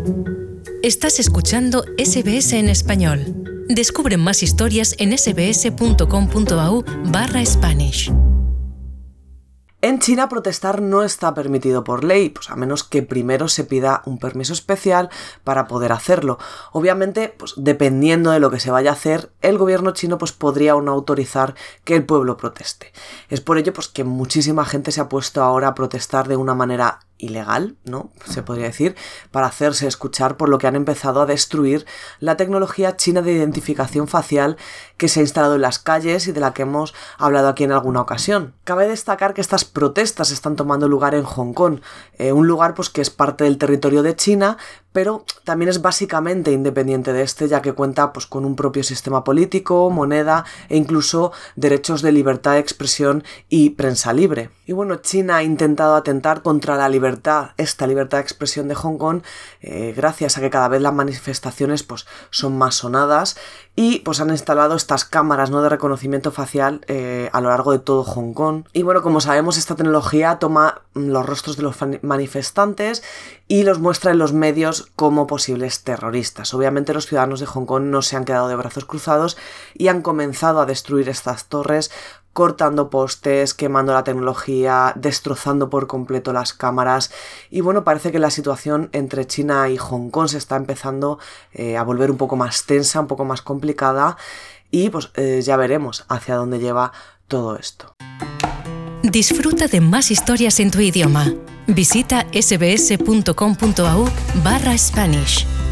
Estás escuchando SBS en español. Descubre más historias en sbs.com.au/Spanish. En China protestar no está permitido por ley, pues a menos que primero se pida un permiso especial para poder hacerlo. Obviamente, pues dependiendo de lo que se vaya a hacer, el gobierno chino pues podría o no autorizar que el pueblo proteste. Es por ello pues que muchísima gente se ha puesto ahora a protestar de una manera ilegal, ¿no? Se podría decir, para hacerse escuchar, por lo que han empezado a destruir la tecnología china de identificación facial que se ha instalado en las calles y de la que hemos hablado aquí en alguna ocasión. Cabe destacar que estas protestas están tomando lugar en Hong Kong, un lugar pues que es parte del territorio de China, pero también es básicamente independiente de este, ya que cuenta pues con un propio sistema político, moneda e incluso derechos de libertad de expresión y prensa libre. Y bueno, China ha intentado atentar contra la esta libertad de expresión de Hong Kong, gracias a que cada vez las manifestaciones pues son más sonadas y pues han instalado estas cámaras, ¿no?, de reconocimiento facial a lo largo de todo Hong Kong. Y bueno, como sabemos, esta tecnología toma los rostros de los manifestantes y los muestra en los medios como posibles terroristas. Obviamente los ciudadanos de Hong Kong no se han quedado de brazos cruzados y han comenzado a destruir estas torres, cortando postes, quemando la tecnología, destrozando por completo las cámaras. Y bueno, parece que la situación entre China y Hong Kong se está empezando a volver un poco más tensa, un poco más complicada, y pues ya veremos hacia dónde lleva todo esto. Disfruta de más historias en tu idioma. Visita sbs.com.au/Spanish.